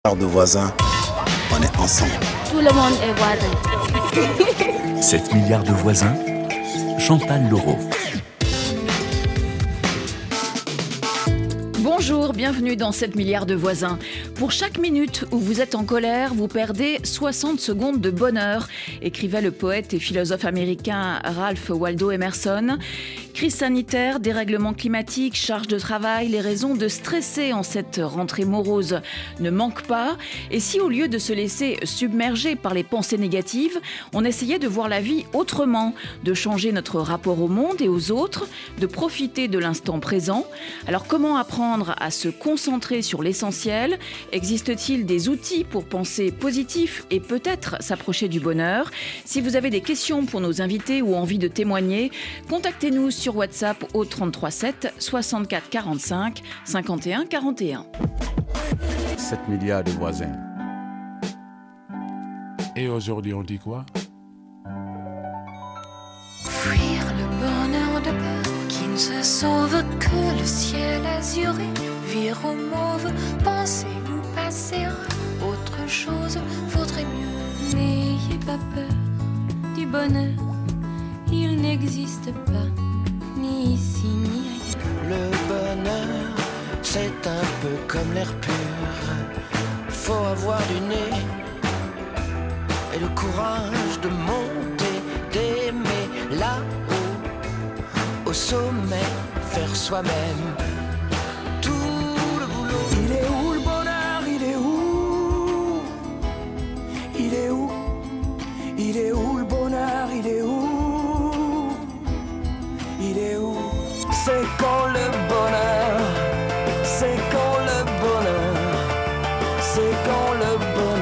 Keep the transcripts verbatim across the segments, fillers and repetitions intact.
De voisins, on est ensemble. Tout le monde est voisin. sept milliards de voisins, Chantal Laureau. Bonjour, bienvenue dans sept milliards de voisins. Pour chaque minute où vous êtes en colère, vous perdez soixante secondes de bonheur, écrivait le poète et philosophe américain Ralph Waldo Emerson. Crise sanitaire, dérèglement climatique, charge de travail, les raisons de stresser en cette rentrée morose ne manquent pas. Et si au lieu de se laisser submerger par les pensées négatives, on essayait de voir la vie autrement, de changer notre rapport au monde et aux autres, de profiter de l'instant présent. Alors comment apprendre à se concentrer sur l'essentiel ? Existe-t-il des outils pour penser positif et peut-être s'approcher du bonheur ? Si vous avez des questions pour nos invités ou envie de témoigner, contactez-nous sur WhatsApp au trente-trois sept soixante-quatre quarante-cinq cinquante et un quarante et un. sept milliards de voisins. Et aujourd'hui, on dit quoi ? Fuir le bonheur de peu qui ne se sauve que le ciel azuré. Vire au mauve, penser ou passer à autre chose vaudrait mieux. N'ayez pas peur du bonheur, il n'existe pas, ni ici ni ailleurs. Le bonheur, c'est un peu comme l'air pur. Faut avoir du nez et le courage de monter, d'aimer là-haut, au sommet, faire soi-même. Il est où le bonheur? Il est où? Il est où? Il est où le bonheur? Il est où? Il est où? C'est quand le bonheur, c'est quand le bonheur, c'est quand le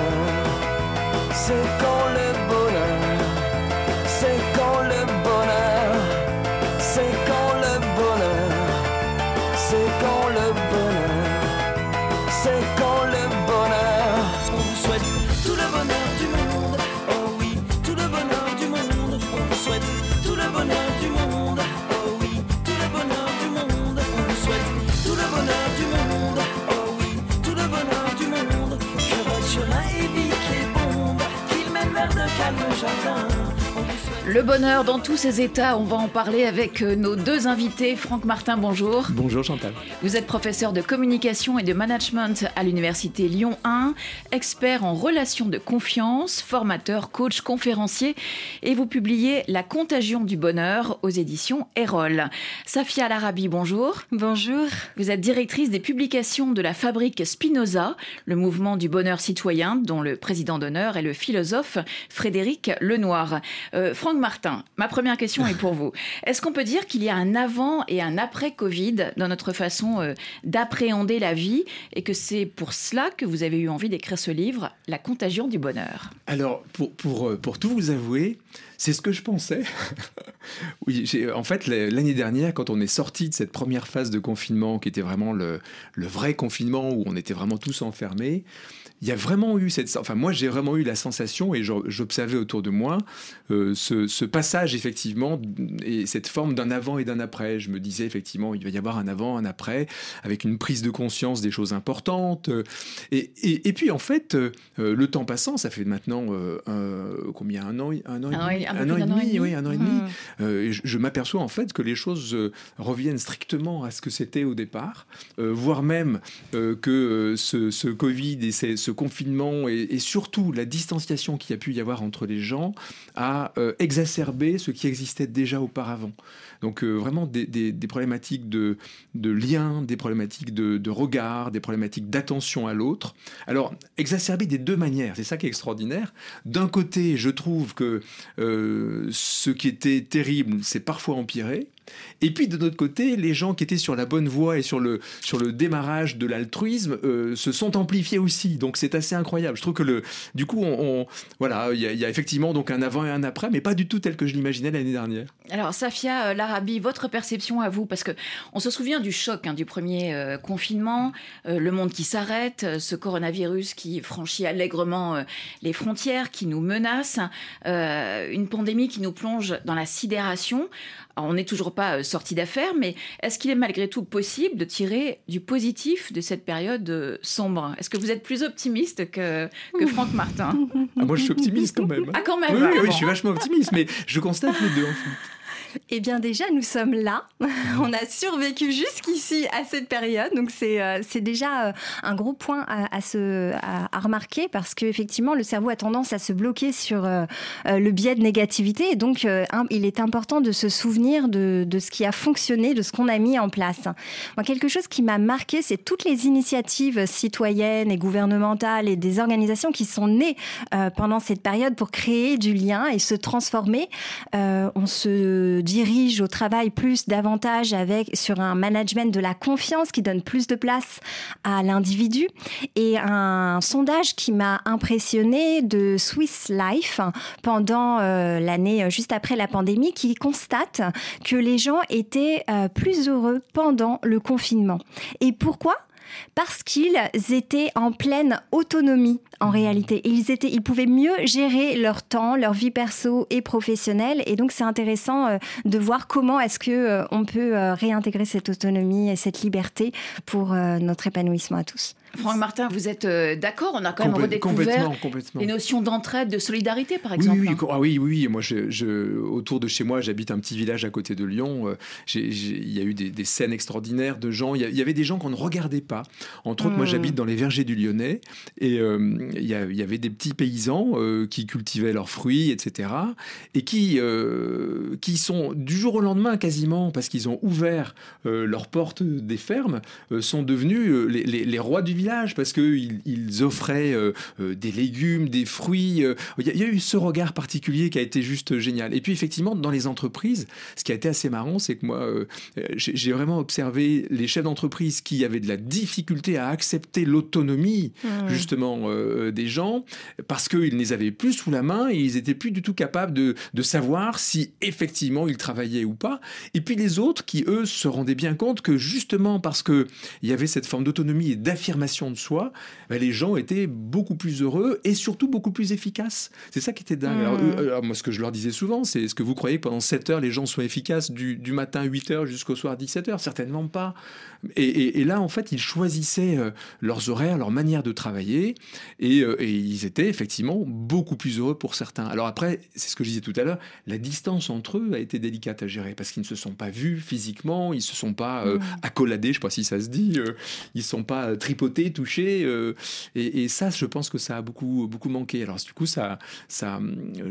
bonheur, c'est quand le bonheur, c'est quand le bonheur, c'est quand le bonheur, c'est quand le bonheur. C'est quand le bonheur. On vous souhaite tout le bonheur du monde. Oh oui, tout le bonheur du monde. On vous souhaite tout le bonheur du monde. Oh oui, tout le bonheur du monde. On vous souhaite tout le bonheur du monde. Oh oui, tout le bonheur du monde. Que votre chemin évite les bombes, qu'il mène vers de calmes jardins. Le bonheur dans tous ses états, on va en parler avec nos deux invités. Franck Martin, bonjour. Bonjour Chantal. Vous êtes professeur de communication et de management à l'université Lyon un, expert en relations de confiance, formateur, coach, conférencier, et vous publiez La contagion du bonheur aux éditions Erol. Safia Larabi, bonjour. Bonjour. Vous êtes directrice des publications de la Fabrique Spinoza, le mouvement du bonheur citoyen, dont le président d'honneur est le philosophe Frédéric Lenoir. Euh, Franck Martin, ma première question est pour vous. Est-ce qu'on peut dire qu'il y a un avant et un après Covid dans notre façon euh, d'appréhender la vie et que c'est pour cela que vous avez eu envie d'écrire ce livre, La contagion du bonheur ? Alors, pour, pour, pour tout vous avouer, c'est ce que je pensais. Oui, j'ai, en fait, l'année dernière, quand on est sorti de cette première phase de confinement, qui était vraiment le, le vrai confinement, où on était vraiment tous enfermés, il y a vraiment eu cette... Enfin, moi, j'ai vraiment eu la sensation, et j'observais autour de moi, euh, ce, ce passage, effectivement, et cette forme d'un avant et d'un après. Je me disais, effectivement, il va y avoir un avant, un après, avec une prise de conscience des choses importantes. Et, et, et puis, en fait, euh, le temps passant, ça fait maintenant euh, un, combien, un an, un an et demi, un, un an et demi, oui, un an et demi. Mmh. Euh, je, je m'aperçois, en fait, que les choses euh, reviennent strictement à ce que c'était au départ, euh, voire même euh, que euh, ce, ce Covid et ces, ce confinement et, et surtout la distanciation qu'il y a pu y avoir entre les gens a euh, exacerbé ce qui existait déjà auparavant. Donc euh, vraiment des, des, des problématiques de, de lien, des problématiques de, de regard, des problématiques d'attention à l'autre. Alors exacerbé des deux manières, c'est ça qui est extraordinaire. D'un côté, je trouve que euh, ce qui était terrible, c'est parfois empiré. Et puis de notre côté, les gens qui étaient sur la bonne voie et sur le, sur le démarrage de l'altruisme euh, se sont amplifiés aussi. Donc c'est assez incroyable. Je trouve que le, du coup, on, on, voilà, il y, y a effectivement donc un avant et un après, mais pas du tout tel que je l'imaginais l'année dernière. Alors Safia Larabi, votre perception à vous, parce que on se souvient du choc hein, du premier euh, confinement, euh, le monde qui s'arrête, euh, ce coronavirus qui franchit allègrement euh, les frontières, qui nous menace, euh, une pandémie qui nous plonge dans la sidération. Alors, on n'est toujours pas sorti d'affaire, mais est-ce qu'il est malgré tout possible de tirer du positif de cette période sombre ? Est-ce que vous êtes plus optimiste que, que Franck Martin ? Ah, moi, je suis optimiste quand même. Ah, quand même. Oui, oui, bon. oui, je suis vachement optimiste, mais je constate les deux en fait. Eh bien déjà, nous sommes là. On a survécu jusqu'ici à cette période. Donc c'est, euh, c'est déjà euh, un gros point à, à, se, à, à remarquer parce qu'effectivement, le cerveau a tendance à se bloquer sur euh, euh, le biais de négativité. Et donc, euh, un, il est important de se souvenir de, de ce qui a fonctionné, de ce qu'on a mis en place. Moi, quelque chose qui m'a marqué, c'est toutes les initiatives citoyennes et gouvernementales et des organisations qui sont nées euh, pendant cette période pour créer du lien et se transformer. Euh, on se dirige au travail plus davantage avec sur un management de la confiance qui donne plus de place à l'individu. Et un sondage qui m'a impressionné de Swiss Life pendant euh, l'année juste après la pandémie qui constate que les gens étaient euh, plus heureux pendant le confinement. Et pourquoi ? Parce qu'ils étaient en pleine autonomie en réalité. Et ils, étaient, ils pouvaient mieux gérer leur temps, leur vie perso et professionnelle. Et donc c'est intéressant euh, de voir comment est-ce qu'on euh, peut euh, réintégrer cette autonomie et cette liberté pour euh, notre épanouissement à tous. Franck Martin, vous êtes euh, d'accord ? On a quand même Complè- redécouvert complètement, complètement. les notions d'entraide, de solidarité, par exemple. Oui, oui, oui, ah oui, oui. Moi, je, je, autour de chez moi, j'habite un petit village à côté de Lyon. Euh, j'ai, j'ai, il y a eu des, des scènes extraordinaires de gens. Il y, a, il y avait des gens qu'on ne regardait pas. Entre autres, mmh. moi, j'habite dans les vergers du Lyonnais. Et euh, il, y a, il y avait des petits paysans euh, qui cultivaient leurs fruits, et cetera. Et qui, euh, qui sont, du jour au lendemain, quasiment, parce qu'ils ont ouvert euh, leurs portes des fermes, euh, sont devenus euh, les, les, les rois du village parce qu'ils ils offraient euh, euh, des légumes, des fruits. Euh, il y a, il y a eu ce regard particulier qui a été juste génial. Et puis effectivement, dans les entreprises, ce qui a été assez marrant, c'est que moi, euh, j'ai, j'ai vraiment observé les chefs d'entreprise qui avaient de la difficulté à accepter l'autonomie mmh. justement euh, des gens parce qu'ils ne les avaient plus sous la main et ils n'étaient plus du tout capables de, de savoir si effectivement ils travaillaient ou pas. Et puis les autres qui, eux, se rendaient bien compte que justement parce qu'il y avait cette forme d'autonomie et d'affirmation de soi, ben les gens étaient beaucoup plus heureux et surtout beaucoup plus efficaces. C'est ça qui était dingue. Mmh. Alors, euh, alors, moi, ce que je leur disais souvent, c'est est-ce que vous croyez que pendant sept heures, les gens soient efficaces du, du matin huit heures jusqu'au soir dix-sept heures ? Certainement pas. Et, et, et là, en fait, ils choisissaient euh, leurs horaires, leur manière de travailler et, euh, et ils étaient effectivement beaucoup plus heureux pour certains. Alors après, c'est ce que je disais tout à l'heure, la distance entre eux a été délicate à gérer parce qu'ils ne se sont pas vus physiquement, ils ne se sont pas euh, mmh. accoladés, je ne sais pas si ça se dit, euh, ils ne sont pas tripotés, touchés. Euh, et, et ça, je pense que ça a beaucoup, beaucoup manqué. Alors du coup, ça, ça,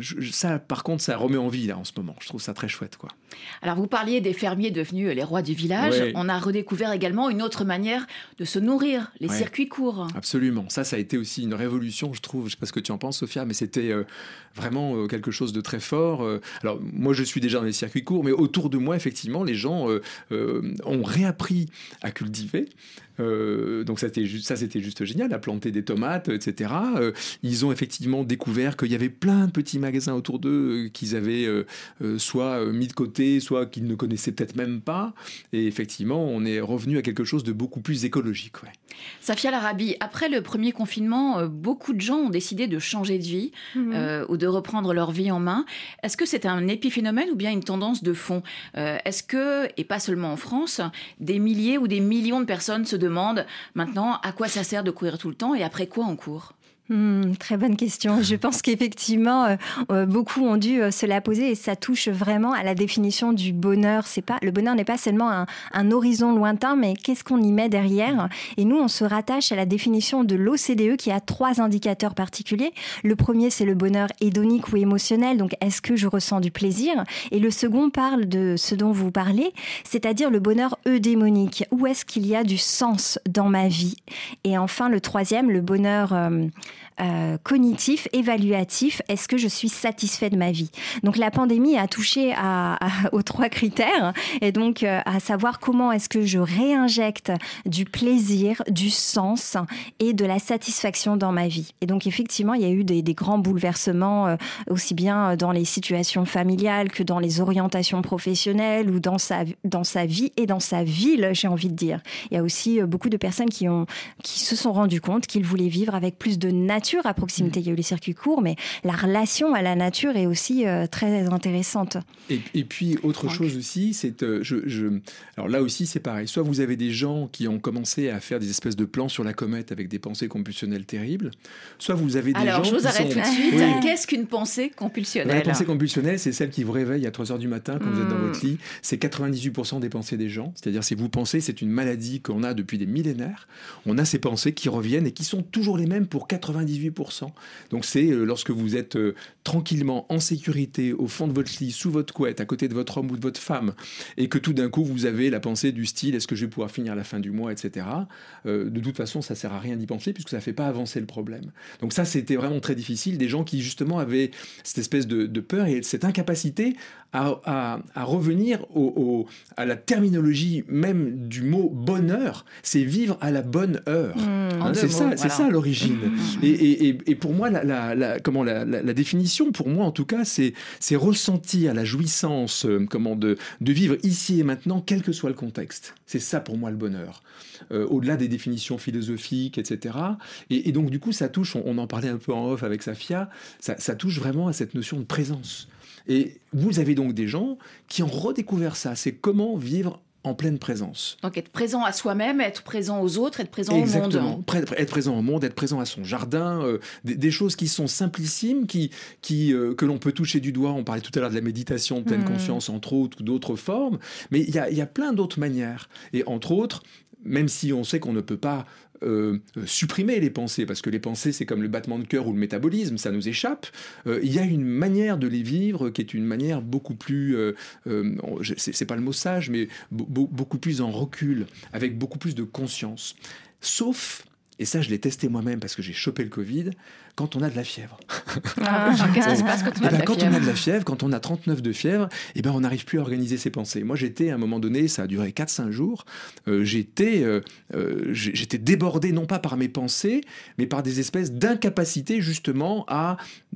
ça, par contre, ça remet en vie là en ce moment. Je trouve ça très chouette, quoi. Alors vous parliez des fermiers devenus les rois du village. Oui. On a redécouvert également une autre manière de se nourrir, les ouais. circuits courts. Absolument. Ça, ça a été aussi une révolution, je trouve. Je ne sais pas ce que tu en penses, Sophia, mais c'était euh, vraiment euh, quelque chose de très fort. Euh, alors moi, je suis déjà dans les circuits courts, mais autour de moi, effectivement, les gens euh, euh, ont réappris à cultiver. Euh, donc ça c'était, juste, ça c'était juste génial, à planter des tomates, et cetera. Euh, ils ont effectivement découvert qu'il y avait plein de petits magasins autour d'eux euh, qu'ils avaient euh, euh, soit mis de côté, soit qu'ils ne connaissaient peut-être même pas. Et effectivement, on est revenu à quelque chose de beaucoup plus écologique. Ouais. Safia Larabi, après le premier confinement, euh, beaucoup de gens ont décidé de changer de vie mmh. euh, ou de reprendre leur vie en main. Est-ce que c'est un épiphénomène ou bien une tendance de fond ? euh, Est-ce que, et pas seulement en France, des milliers ou des millions de personnes se demandent maintenant à quoi ça sert de courir tout le temps et après quoi on court ? Mmh, très bonne question. Je pense qu'effectivement, euh, euh, beaucoup ont dû euh, se la poser et ça touche vraiment à la définition du bonheur. C'est pas, le bonheur n'est pas seulement un, un horizon lointain, mais qu'est-ce qu'on y met derrière ? Et nous, on se rattache à la définition de l'O C D E qui a trois indicateurs particuliers. Le premier, c'est le bonheur hédonique ou émotionnel. Donc, est-ce que je ressens du plaisir ? Et le second parle de ce dont vous parlez, c'est-à-dire le bonheur eudémonique. Où est-ce qu'il y a du sens dans ma vie ? Et enfin, le troisième, le bonheur... Euh, Euh, cognitif, évaluatif, est-ce que je suis satisfait de ma vie ? Donc la pandémie a touché à, à, aux trois critères et donc euh, à savoir comment est-ce que je réinjecte du plaisir, du sens et de la satisfaction dans ma vie. Et donc effectivement, il y a eu des, des grands bouleversements euh, aussi bien dans les situations familiales que dans les orientations professionnelles ou dans sa, dans sa vie et dans sa ville, j'ai envie de dire. Il y a aussi euh, beaucoup de personnes qui, ont, qui se sont rendues compte qu'ils voulaient vivre avec plus de nature à proximité. Mmh. Il y a eu les circuits courts, mais la relation à la nature est aussi euh, très intéressante. Et, et puis, autre Franck. chose aussi, c'est... Euh, je, je... Alors là aussi, c'est pareil. Soit vous avez des gens qui ont commencé à faire des espèces de plans sur la comète avec des pensées compulsionnelles terribles, soit vous avez des Alors, gens je vous qui arrête sont... tout de suite. Oui. Qu'est-ce qu'une pensée compulsionnelle ? La pensée compulsionnelle, c'est celle qui vous réveille à trois heures du matin quand mmh. vous êtes dans votre lit. C'est quatre-vingt-dix-huit pour cent des pensées des gens. C'est-à-dire, si vous pensez, c'est une maladie qu'on a depuis des millénaires. On a ces pensées qui reviennent et qui sont toujours les mêmes pour quatre-vingt-dix-huit pour cent. Donc, c'est euh, lorsque vous êtes euh, tranquillement, en sécurité, au fond de votre lit, sous votre couette, à côté de votre homme ou de votre femme, et que tout d'un coup, vous avez la pensée du style « est-ce que je vais pouvoir finir la fin du mois ?» et cetera. Euh, de toute façon, ça ne sert à rien d'y penser puisque ça ne fait pas avancer le problème. Donc ça, c'était vraiment très difficile. Des gens qui, justement, avaient cette espèce de, de peur et cette incapacité à, à, à revenir au, au, à la terminologie même du mot « bonheur », c'est vivre à la bonne heure. Mmh, hein, c'est, mots, ça, voilà. c'est ça l'origine. Mmh. Et, et, et pour moi, la, la, la, comment, la, la, la définition, pour moi en tout cas, c'est, c'est ressentir la jouissance euh, comment, de, de vivre ici et maintenant, quel que soit le contexte. C'est ça pour moi le bonheur. Euh, au-delà des définitions philosophiques, et cetera. Et, et donc du coup, ça touche, on, on en parlait un peu en off avec Safia, ça, ça touche vraiment à cette notion de présence. Et vous avez donc des gens qui ont redécouvert ça, c'est comment vivre en pleine présence. Donc être présent à soi-même, être présent aux autres, être présent Exactement. au monde. Pré- être présent au monde, être présent à son jardin, euh, des, des choses qui sont simplissimes, qui, qui, euh, que l'on peut toucher du doigt. On parlait tout à l'heure de la méditation de pleine mmh. conscience, entre autres, ou d'autres formes. Mais il y a, y a plein d'autres manières. Et entre autres, même si on sait qu'on ne peut pas euh, supprimer les pensées, parce que les pensées, c'est comme le battement de cœur ou le métabolisme, ça nous échappe, euh, il y a une manière de les vivre qui est une manière beaucoup plus, euh, euh, c'est, c'est pas le mot sage, mais b- beaucoup plus en recul, avec beaucoup plus de conscience. Sauf, et ça je l'ai testé moi-même parce que j'ai chopé le Covid, quand on a de la fièvre. Ah, qu'est-ce qui se passe quand on a de la quand fièvre ? on a de la fièvre, quand on a trente-neuf de fièvre, eh ben on n'arrive plus à organiser ses pensées. Moi, j'étais, à un moment donné, ça a duré quatre cinq jours, euh, j'étais, euh, euh, j'étais débordé, non pas par mes pensées, mais par des espèces d'incapacité, justement, à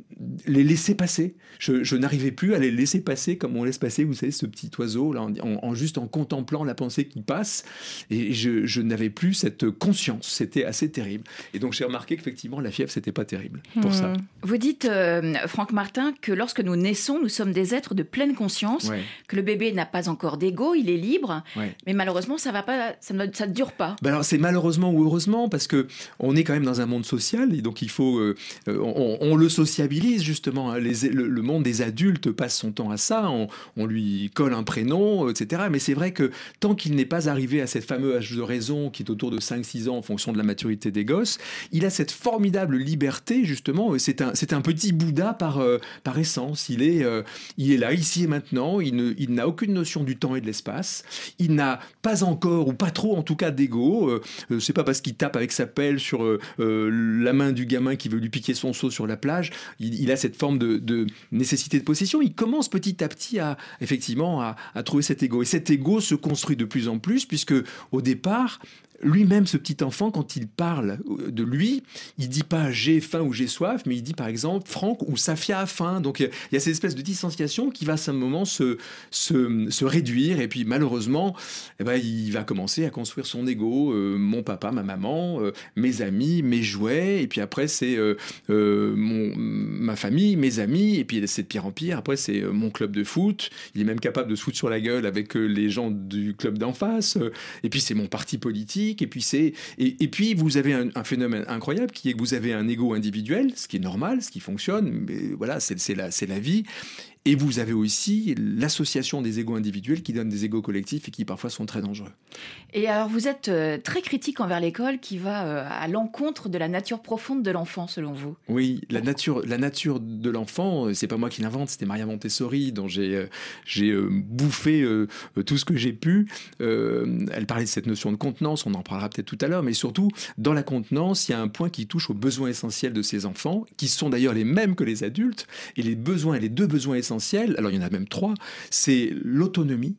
les laisser passer. Je, je n'arrivais plus à les laisser passer comme on laisse passer, vous savez, ce petit oiseau, là, en, en, juste en contemplant la pensée qui passe. Et je, je n'avais plus cette conscience. C'était assez terrible. Et donc, j'ai remarqué qu'effectivement, la fièvre, c'était pas terrible. Pour mmh. ça. Vous dites, euh, Franck Martin, que lorsque nous naissons, nous sommes des êtres de pleine conscience, ouais. que le bébé n'a pas encore d'ego, il est libre, ouais. mais malheureusement, ça va pas, ça ne ça ne dure pas. Ben alors, c'est malheureusement ou heureusement, parce qu'on est quand même dans un monde social, et donc il faut... Euh, on, on le sociabilise, justement. Hein, les, le, le monde des adultes passe son temps à ça, on, on lui colle un prénom, et cetera. Mais c'est vrai que tant qu'il n'est pas arrivé à cette fameuse âge de raison, qui est autour de cinq six ans, en fonction de la maturité des gosses, il a cette formidable liberté, justement, c'est un, c'est un petit Bouddha par, euh, par essence. Il est, euh, il est là, ici et maintenant. Il, ne, il n'a aucune notion du temps et de l'espace. Il n'a pas encore, ou pas trop en tout cas, d'ego. Euh, c'est pas parce qu'il tape avec sa pelle sur euh, euh, la main du gamin qui veut lui piquer son seau sur la plage. Il, il a cette forme de, de nécessité de possession. Il commence petit à petit à, effectivement, à, à trouver cet ego. Et cet ego se construit de plus en plus, puisque au départ, lui-même, ce petit enfant, quand il parle de lui, il dit pas « j'ai faim » ou « j'ai soif », mais il dit par exemple « Franck » ou « Safia a faim ». Donc il y a cette espèce de distanciation qui va à un moment se, se, se réduire, et puis malheureusement, eh ben, il va commencer à construire son ego, euh, mon papa, ma maman, euh, mes amis, mes jouets, et puis après c'est euh, euh, mon, ma famille, mes amis, et puis c'est de pire en pire, après c'est mon club de foot, il est même capable de se foutre sur la gueule avec les gens du club d'en face, et puis c'est mon parti politique. Et puis, c'est, et, et puis vous avez un, un phénomène incroyable qui est que vous avez un ego individuel, ce qui est normal, ce qui fonctionne, mais voilà, c'est, c'est, la, c'est la vie. Et vous avez aussi l'association des égos individuels qui donne des égos collectifs et qui parfois sont très dangereux. Et alors vous êtes euh, très critique envers l'école qui va euh, à l'encontre de la nature profonde de l'enfant, selon vous. Oui, la nature, la nature de l'enfant, c'est pas moi qui l'invente, c'était Maria Montessori dont j'ai, euh, j'ai euh, bouffé euh, tout ce que j'ai pu. Euh, elle parlait de cette notion de contenance, on en parlera peut-être tout à l'heure, mais surtout, dans la contenance, il y a un point qui touche aux besoins essentiels de ces enfants, qui sont d'ailleurs les mêmes que les adultes, et les besoins, les deux besoins essentiels, alors il y en a même trois, c'est l'autonomie,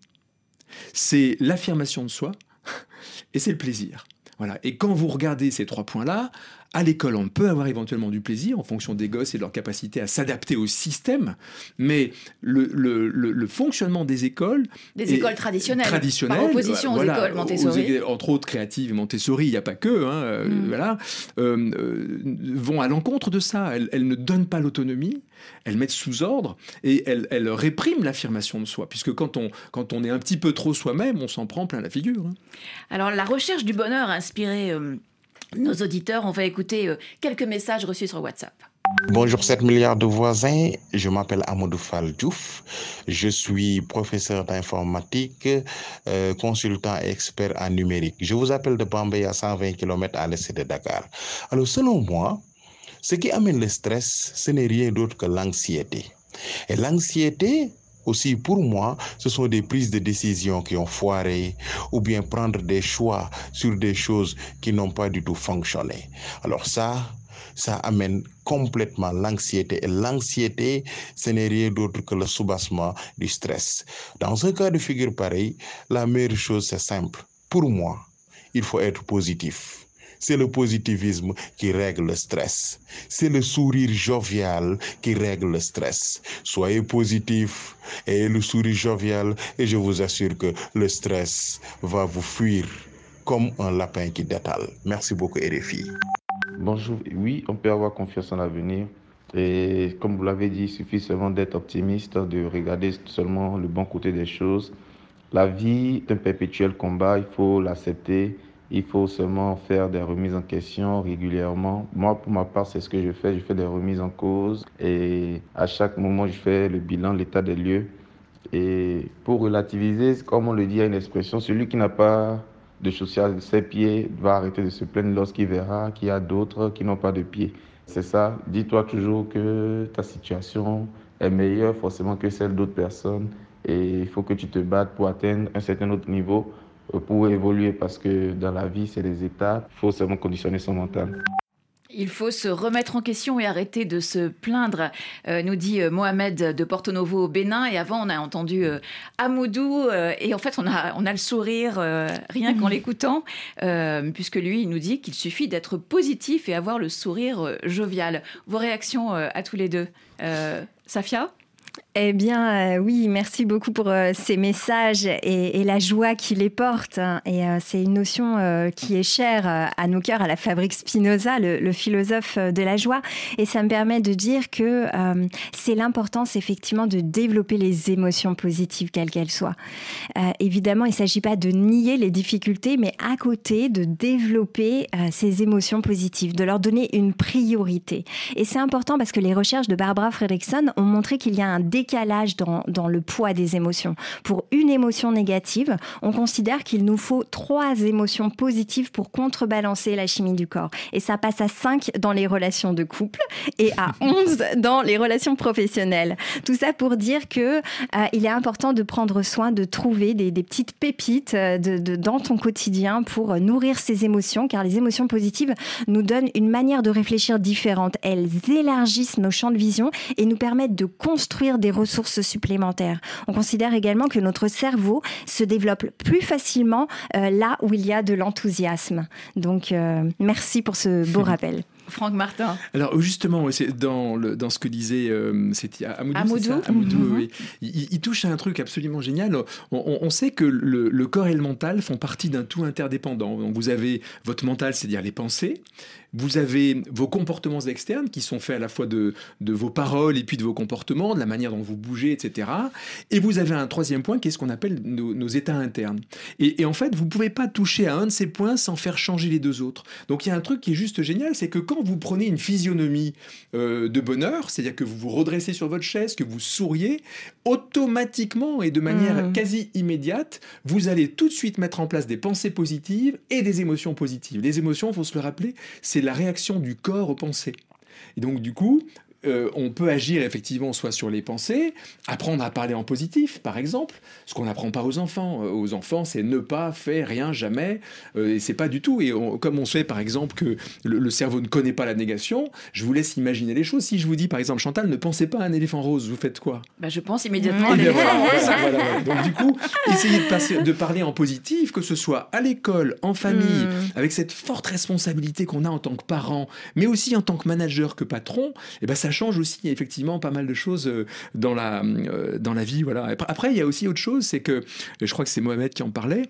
c'est l'affirmation de soi et c'est le plaisir. Voilà. Et quand vous regardez ces trois points-là, À l'école, on peut avoir éventuellement du plaisir en fonction des gosses et de leur capacité à s'adapter au système, mais le, le, le, le fonctionnement des écoles... Des écoles traditionnelles, traditionnelles par opposition voilà, aux écoles Montessori. Aux, entre autres créatives et Montessori, il n'y a pas que, hein, mm. voilà, euh, euh, vont à l'encontre de ça. Elles, elles ne donnent pas l'autonomie, elles mettent sous ordre et elles, elles répriment l'affirmation de soi, puisque quand on, quand on est un petit peu trop soi-même, on s'en prend plein la figure. Hein. Alors, la recherche du bonheur a inspiré euh, nos auditeurs. On va écouter euh, quelques messages reçus sur WhatsApp. Bonjour sept milliards de voisins, je m'appelle Amadou Fall Diouf, je suis professeur d'informatique, euh, consultant et expert en numérique. Je vous appelle de Bambey à cent vingt kilomètres à l'est de Dakar. Alors selon moi, ce qui amène le stress, ce n'est rien d'autre que l'anxiété. Et l'anxiété, aussi pour moi, ce sont des prises de décision qui ont foiré ou bien prendre des choix sur des choses qui n'ont pas du tout fonctionné. Alors ça, ça amène complètement l'anxiété. Et l'anxiété, ce n'est rien d'autre que le soubassement du stress. Dans un cas de figure pareil, la meilleure chose, c'est simple. Pour moi, il faut être positif. C'est le positivisme qui règle le stress. C'est le sourire jovial qui règle le stress. Soyez positif et le sourire jovial et je vous assure que le stress va vous fuir comme un lapin qui détale. Merci beaucoup R F I. Bonjour, oui, on peut avoir confiance en l'avenir. Et comme vous l'avez dit, il suffit seulement d'être optimiste, de regarder seulement le bon côté des choses. La vie est un perpétuel combat, il faut l'accepter. Il faut seulement faire des remises en question régulièrement. Moi, pour ma part, c'est ce que je fais. Je fais des remises en cause et à chaque moment, je fais le bilan, l'état des lieux. Et pour relativiser, comme on le dit, il y a une expression, celui qui n'a pas de chaussures à ses pieds va arrêter de se plaindre lorsqu'il verra qu'il y a d'autres qui n'ont pas de pieds. C'est ça. Dis-toi toujours que ta situation est meilleure forcément que celle d'autres personnes et il faut que tu te battes pour atteindre un certain autre niveau pour évoluer parce que dans la vie, c'est des étapes. Il faut seulement conditionner son mental. Il faut se remettre en question et arrêter de se plaindre, euh, nous dit euh, Mohamed de Porto Novo au Bénin. Et avant, on a entendu euh, Amoudou. Euh, et en fait, on a, on a le sourire euh, rien qu'en l'écoutant, euh, puisque lui, il nous dit qu'il suffit d'être positif et avoir le sourire euh, jovial. Vos réactions euh, à tous les deux. Euh, Safia ? Eh bien, euh, oui, merci beaucoup pour euh, ces messages et, et la joie qui les porte. Hein. Et euh, c'est une notion euh, qui est chère euh, à nos cœurs, à la fabrique Spinoza, le, le philosophe de la joie. Et ça me permet de dire que euh, c'est l'importance, effectivement, de développer les émotions positives, quelles qu'elles soient. Euh, évidemment, il ne s'agit pas de nier les difficultés, mais à côté, de développer euh, ces émotions positives, de leur donner une priorité. Et c'est important parce que les recherches de Barbara Fredrickson ont montré qu'il y a un décalage décalage dans, dans le poids des émotions. Pour une émotion négative, on considère qu'il nous faut trois émotions positives pour contrebalancer la chimie du corps. Et ça passe à cinq dans les relations de couple et à onze dans les relations professionnelles. Tout ça pour dire que euh, il est important de prendre soin de trouver des, des petites pépites de, de, dans ton quotidien pour nourrir ces émotions, car les émotions positives nous donnent une manière de réfléchir différente. Elles élargissent nos champs de vision et nous permettent de construire des ressources supplémentaires. On considère également que notre cerveau se développe plus facilement euh, là où il y a de l'enthousiasme. Donc, euh, merci pour ce beau rappel. Franck Martin. Alors justement, c'est dans, le, dans ce que disait euh, c'est Amoudou, Amoudou, c'est ça Amoudou, mm-hmm. oui. Il, il touche à un truc absolument génial. On, on, on sait que le, le corps et le mental font partie d'un tout interdépendant. Donc vous avez votre mental, c'est-à-dire les pensées. Vous avez vos comportements externes qui sont faits à la fois de, de vos paroles et puis de vos comportements, de la manière dont vous bougez, et cetera. Et vous avez un troisième point qui est ce qu'on appelle nos, nos états internes. Et, et en fait, vous ne pouvez pas toucher à un de ces points sans faire changer les deux autres. Donc il y a un truc qui est juste génial, c'est que quand vous prenez une physionomie euh, de bonheur, c'est-à-dire que vous vous redressez sur votre chaise, que vous souriez, automatiquement et de manière mmh. quasi immédiate, vous allez tout de suite mettre en place des pensées positives et des émotions positives. Les émotions, il faut se le rappeler, c'est la réaction du corps aux pensées. Et donc, du coup, euh, on peut agir effectivement soit sur les pensées, apprendre à parler en positif, par exemple, ce qu'on n'apprend pas aux enfants. Euh, aux enfants, c'est ne pas faire rien, jamais, euh, et c'est pas du tout. Et on, comme on sait, par exemple, que le, le cerveau ne connaît pas la négation, je vous laisse imaginer les choses. Si je vous dis, par exemple, Chantal, ne pensez pas à un éléphant rose, vous faites quoi ? Bah, je pense immédiatement Et à bien l'éléphant voilà, rose. voilà, voilà, voilà. Donc du coup, essayez de, passer, de parler en positif, que ce soit à l'école, en famille, Mm. avec cette forte responsabilité qu'on a en tant que parent, mais aussi en tant que manager, que patron. Et ben ça change aussi effectivement pas mal de choses euh, dans la euh, dans la vie. Voilà. Après, après, il y a aussi autre chose, c'est que je crois que c'est Mohamed qui en parlait.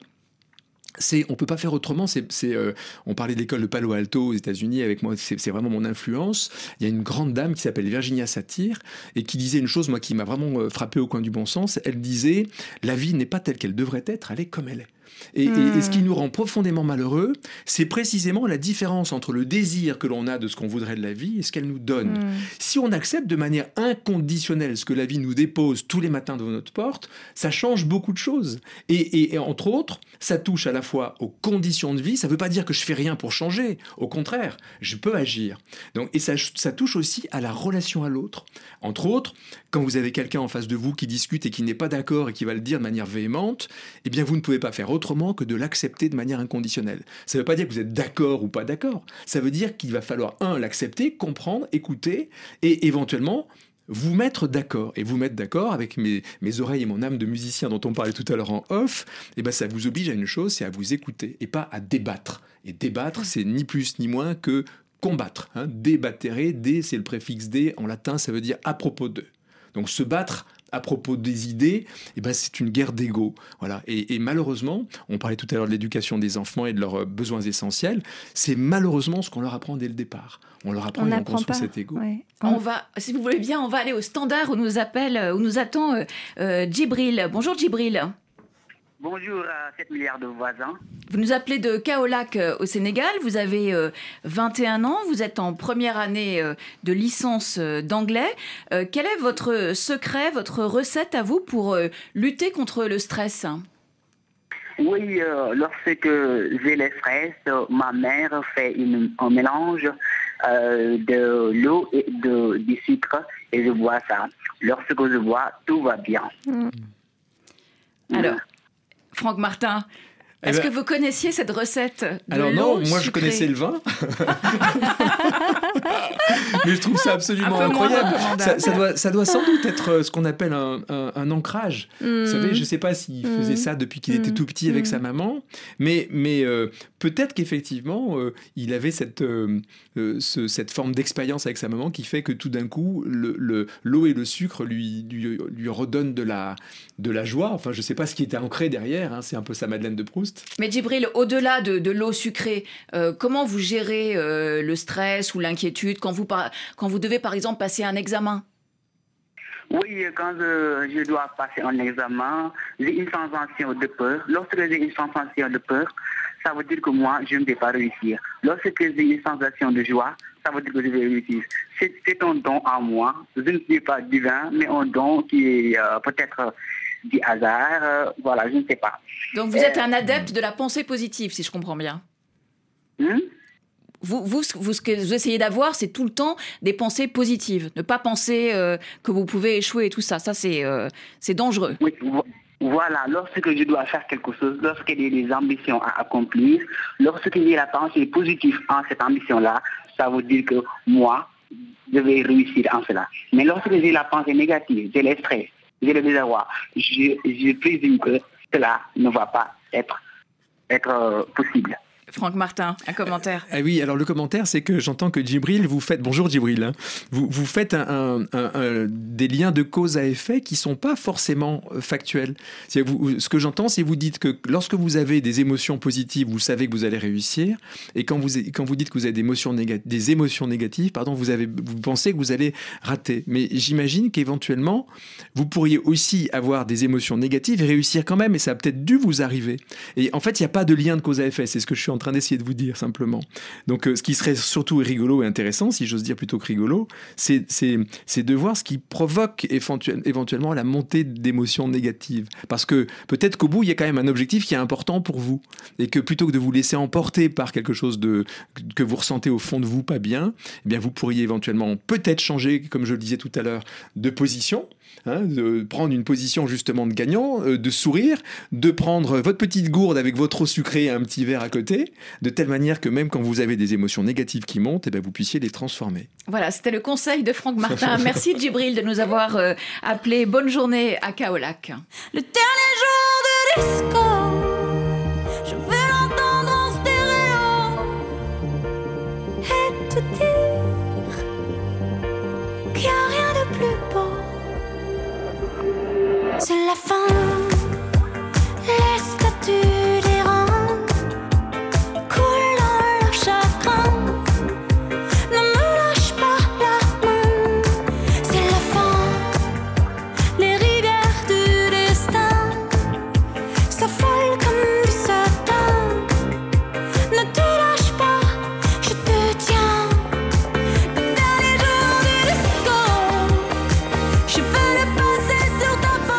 C'est, on peut pas faire autrement. C'est, c'est, euh, on parlait de l'école de Palo Alto aux États-Unis avec moi. C'est, c'est vraiment mon influence. Il y a une grande dame qui s'appelle Virginia Satir et qui disait une chose, moi, qui m'a vraiment euh, frappé au coin du bon sens. Elle disait: la vie n'est pas telle qu'elle devrait être, elle est comme elle est. Et, mmh. et, et ce qui nous rend profondément malheureux, c'est précisément la différence entre le désir que l'on a de ce qu'on voudrait de la vie et ce qu'elle nous donne. Mmh. Si on accepte de manière inconditionnelle ce que la vie nous dépose tous les matins devant notre porte, ça change beaucoup de choses. Et, et, et entre autres, ça touche à la fois aux conditions de vie. Ça ne veut pas dire que je fais rien pour changer. Au contraire, je peux agir. Donc, et ça, ça touche aussi à la relation à l'autre. Entre autres, quand vous avez quelqu'un en face de vous qui discute et qui n'est pas d'accord et qui va le dire de manière véhémente, eh bien, vous ne pouvez pas faire autrement que de l'accepter de manière inconditionnelle. Ça ne veut pas dire que vous êtes d'accord ou pas d'accord. Ça veut dire qu'il va falloir, un, l'accepter, comprendre, écouter et éventuellement vous mettre d'accord. Et vous mettre d'accord avec mes, mes oreilles et mon âme de musicien dont on parlait tout à l'heure en off, eh ben ça vous oblige à une chose, c'est à vous écouter et pas à débattre. Et débattre, c'est ni plus ni moins que combattre. Hein. Débattere, dé, c'est le préfixe dé, en latin, ça veut dire à propos de. Donc se battre à propos des idées, eh ben, c'est une guerre d'ego. Voilà. Et, et malheureusement, on parlait tout à l'heure de l'éducation des enfants et de leurs besoins essentiels, c'est malheureusement ce qu'on leur apprend dès le départ. On leur apprend et on construit cet ego. Ouais. On va, si vous voulez bien, on va aller au standard où nous appelle, où nous attend euh, euh, Djibril. Bonjour Djibril. Bonjour à sept milliards de voisins. Vous nous appelez de Kaolack euh, au Sénégal, vous avez euh, vingt et un ans, vous êtes en première année euh, de licence euh, d'anglais. Euh, quel est votre secret, votre recette à vous pour euh, lutter contre le stress ? Oui, euh, lorsque j'ai le stress, ma mère fait une, un mélange euh, de l'eau et de, du sucre et je bois ça. Lorsque je bois, tout va bien. Mmh. Alors, Franck Martin, est-ce eh ben, que vous connaissiez cette recette de Alors l'eau non, moi sucrée ? je connaissais le vin. Mais je trouve ça absolument incroyable. Ça, ça, doit, ça doit sans doute être ce qu'on appelle un, un, un ancrage. Mmh. Vous savez, je ne sais pas s'il mmh. faisait ça depuis qu'il mmh. était tout petit avec mmh. sa maman, mais, mais euh, peut-être qu'effectivement, euh, il avait cette, euh, euh, ce, cette forme d'expérience avec sa maman qui fait que tout d'un coup, le, le, l'eau et le sucre lui, lui, lui redonnent de la, de la joie. Enfin, je ne sais pas ce qui était ancré derrière, hein, c'est un peu sa Madeleine de Proust. Mais Djibril, au-delà de, de l'eau sucrée, euh, comment vous gérez euh, le stress ou l'inquiétude quand vous, par, quand vous devez par exemple passer un examen ? Oui, quand je, je dois passer un examen, j'ai une sensation de peur. Lorsque j'ai une sensation de peur, ça veut dire que moi, je ne vais pas réussir. Lorsque j'ai une sensation de joie, ça veut dire que je vais réussir. C'est, c'est un don à moi. Je ne suis pas divin, mais un don qui est euh, peut-être du hasard. Euh, voilà, je ne sais pas. Donc vous êtes euh, un adepte de la pensée positive, si je comprends bien. Hmm? Vous, vous, vous, ce que vous essayez d'avoir, c'est tout le temps des pensées positives. Ne pas penser euh, que vous pouvez échouer et tout ça. Ça, c'est, euh, c'est dangereux. Oui, voilà. Lorsque je dois faire quelque chose, lorsqu'il y a des ambitions à accomplir, lorsqu'il y a la pensée positive en cette ambition-là, ça veut dire que moi, je vais réussir en cela. Mais lorsque j'ai la pensée négative, j'ai le stress, j'ai le désarroi, je, je présume que cela ne va pas être, être euh, possible. Franck Martin, un commentaire. Ah oui, alors le commentaire, c'est que j'entends que Djibril, vous faites, bonjour Djibril, hein, vous, vous faites un, un, un, des liens de cause à effet qui ne sont pas forcément factuels. C'est vous, ce que j'entends, c'est que vous dites que lorsque vous avez des émotions positives, vous savez que vous allez réussir, et quand vous, quand vous dites que vous avez des émotions, néga- des émotions négatives, pardon, vous, avez, vous pensez que vous allez rater. Mais j'imagine qu'éventuellement, vous pourriez aussi avoir des émotions négatives et réussir quand même, et ça a peut-être dû vous arriver. Et en fait, il n'y a pas de lien de cause à effet, c'est ce que je suis en train train d'essayer de vous dire simplement. Donc euh, ce qui serait surtout rigolo et intéressant, si j'ose dire plutôt que rigolo, c'est, c'est, c'est de voir ce qui provoque éventuel, éventuellement la montée d'émotions négatives. Parce que peut-être qu'au bout, il y a quand même un objectif qui est important pour vous. Et que plutôt que de vous laisser emporter par quelque chose de, que vous ressentez au fond de vous pas bien, eh bien vous pourriez éventuellement peut-être changer, comme je le disais tout à l'heure, de position. Hein, de prendre une position justement de gagnant, euh, de sourire, de prendre votre petite gourde avec votre eau sucrée et un petit verre à côté, de telle manière que même quand vous avez des émotions négatives qui montent, eh bien, vous puissiez les transformer. Voilà, c'était le conseil de Franck Martin. Merci Djibril de nous avoir euh, appelé. Bonne journée à Kaolack. Le dernier jour de disco, je veux l'entendre en stéréo et te dire qu'il n'y a rien de plus beau. C'est la fin, les statues des rangs coulent dans leur chagrin. Ne me lâche pas la main. C'est la fin, les rivières du destin s'affolent comme du satin. Ne te lâche pas, je te tiens. Le dernier jour du disco, je veux le passer sur ta peau.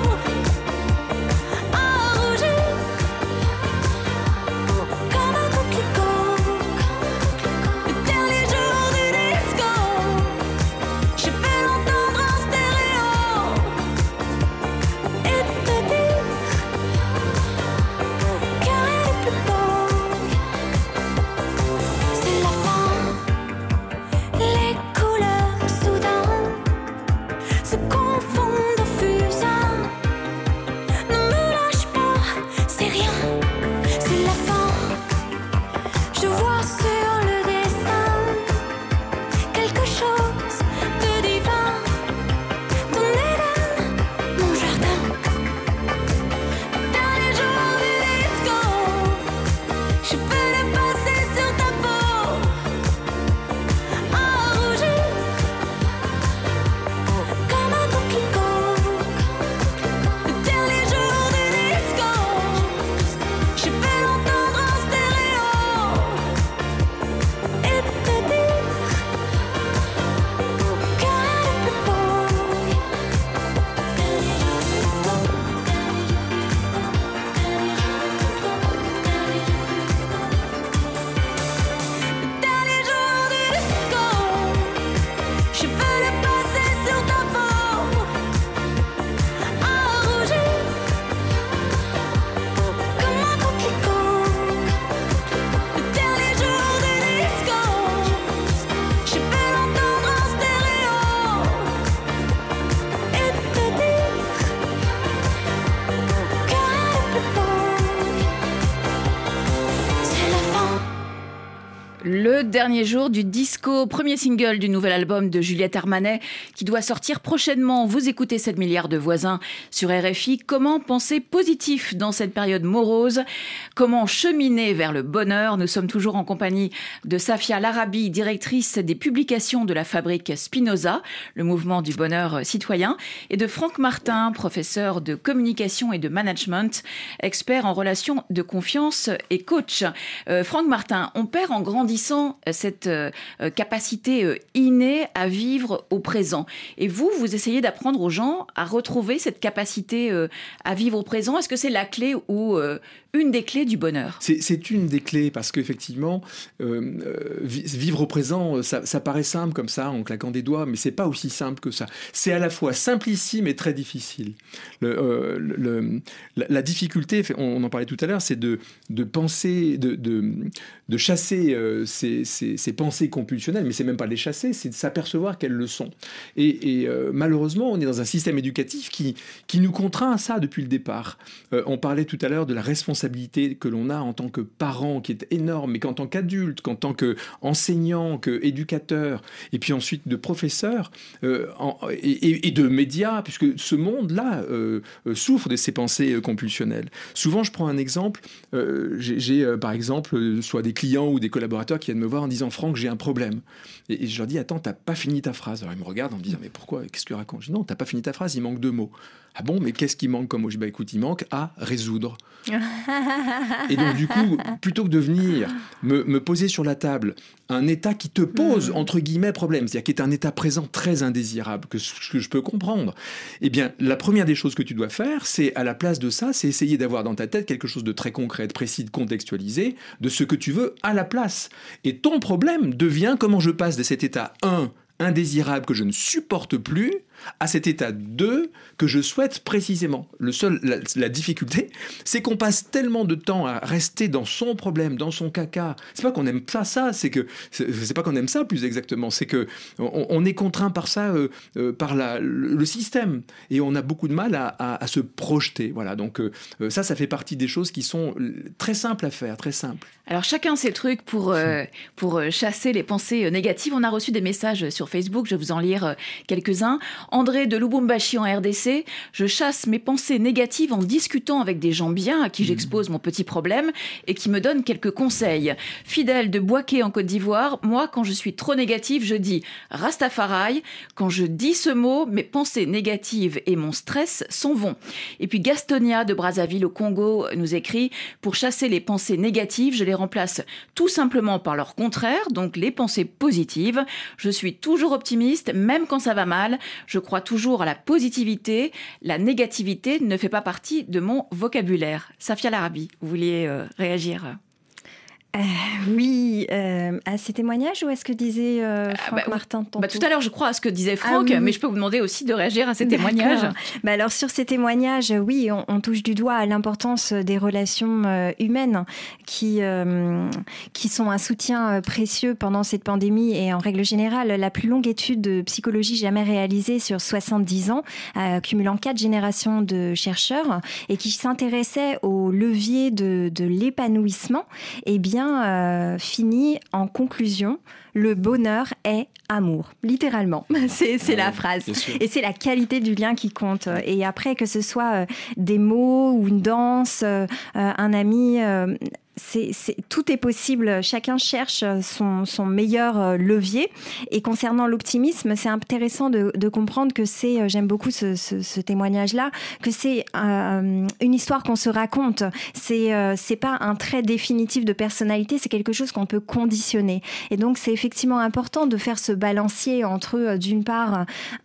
Le dernier jour du disco, premier single du nouvel album de Juliette Armanet qui doit sortir prochainement. Vous écoutez sept milliards de voisins sur R F I. Comment penser positif dans cette période morose? Comment cheminer vers le bonheur? Nous sommes toujours en compagnie de Safia Larabi, directrice des publications de la fabrique Spinoza, le mouvement du bonheur citoyen, et de Franck Martin, professeur de communication et de management, expert en relations de confiance et coach. Euh, Franck Martin, on perd en grandissant cette euh, capacité euh, innée à vivre au présent. Et vous, vous essayez d'apprendre aux gens à retrouver cette capacité euh, à vivre au présent. Est-ce que c'est la clé ou euh, une des clés du bonheur? C'est, c'est une des clés parce qu'effectivement, euh, euh, vivre au présent, ça, ça paraît simple comme ça, en claquant des doigts, mais c'est pas aussi simple que ça. C'est à la fois simplissime et très difficile. Le, euh, le, la, la difficulté, on en parlait tout à l'heure, c'est de, de penser, de, de, de chasser euh, ces, ces, ces pensées compulsionnelles, mais c'est même pas les chasser, c'est de s'apercevoir qu'elles le sont. Et, et euh, malheureusement, on est dans un système éducatif qui, qui nous contraint à ça depuis le départ. Euh, on parlait tout à l'heure de la responsabilité que l'on a en tant que parent, qui est énorme, mais qu'en tant qu'adulte, qu'en tant qu'enseignant, qu'éducateur, et puis ensuite de professeur, euh, en, et, et de médias, puisque ce monde-là euh, souffre de ces pensées compulsionnelles. Souvent, je prends un exemple, euh, j'ai, j'ai euh, par exemple, soit des clients ou des collaborateurs qui viennent me voir en disant « Franck, j'ai un problème ». Et, et je leur dis « Attends, t'as pas fini ta phrase ». Alors ils me regardent en me disant « Mais pourquoi? Qu'est-ce que tu racontes ?» Je dis « Non, t'as pas fini ta phrase, il manque deux mots ». « Ah bon, mais qu'est-ce qui manque comme mot ?» Je dis « Bah écoute, il manque à résoudre ». Et donc du coup, plutôt que de venir me, me poser sur la table un état qui te pose, mmh. entre guillemets, problème, c'est-à-dire qui est un état présent très indésirable, que, que je peux comprendre, eh bien, la première des choses que tu dois faire, c'est, à la place de ça, c'est essayer d'avoir dans ta tête quelque chose de très concret, de précis, de contextualisé, de ce que tu veux à la place. Et ton problème devient comment je passe de cet état un, indésirable, que je ne supporte plus, à cet état deux que je souhaite précisément. Le seul, la, la difficulté, c'est qu'on passe tellement de temps à rester dans son problème, dans son caca. C'est pas qu'on aime pas ça, c'est que c'est, c'est pas qu'on aime ça plus exactement, c'est que on, on est contraint par ça, euh, euh, par la, le, le système, et on a beaucoup de mal à, à, à se projeter. Voilà, donc euh, ça, ça fait partie des choses qui sont très simples à faire, très simples. Alors chacun ses trucs pour euh, pour chasser les pensées négatives. On a reçu des messages sur Facebook, je vais vous en lire quelques-uns. André de Lubumbashi en R D C, je chasse mes pensées négatives en discutant avec des gens bien à qui j'expose mon petit problème et qui me donnent quelques conseils. Fidèle de Boaké en Côte d'Ivoire, moi quand je suis trop négative, je dis Rastafari. Quand je dis ce mot, mes pensées négatives et mon stress s'en vont. Et puis Gastonia de Brazzaville au Congo nous écrit, pour chasser les pensées négatives, je les remplace tout simplement par leur contraire, donc les pensées positives. Je suis toujours optimiste, même quand ça va mal. Je Je crois toujours à la positivité. La négativité ne fait pas partie de mon vocabulaire. Safia Larabi, vous vouliez euh, réagir ? Euh, oui, euh, à ces témoignages ou à ce que disait euh, Franck bah, Martin tantôt ? bah, Tout à l'heure, je crois à ce que disait Franck, ah, oui. mais je peux vous demander aussi de réagir à ces témoignages. Bah alors, sur ces témoignages, oui, on, on touche du doigt à l'importance des relations euh, humaines qui, euh, qui sont un soutien euh, précieux pendant cette pandémie et en règle générale, la plus longue étude de psychologie jamais réalisée sur soixante-dix ans, euh, cumulant quatre générations de chercheurs et qui s'intéressait au levier de, de l'épanouissement, eh bien, Euh, fini en conclusion, le bonheur est amour, littéralement. C'est, c'est ah, la phrase. Et c'est la qualité du lien qui compte. Et après, que ce soit euh, des mots ou une danse, euh, un ami... Euh, C'est, c'est, tout est possible, chacun cherche son, son meilleur levier. Et concernant l'optimisme, c'est intéressant de, de comprendre que c'est, j'aime beaucoup ce, ce, ce témoignage-là, que c'est euh, une histoire qu'on se raconte. C'est, euh, c'est pas un trait définitif de personnalité, c'est quelque chose qu'on peut conditionner. Et donc c'est effectivement important de faire ce balancier entre, d'une part,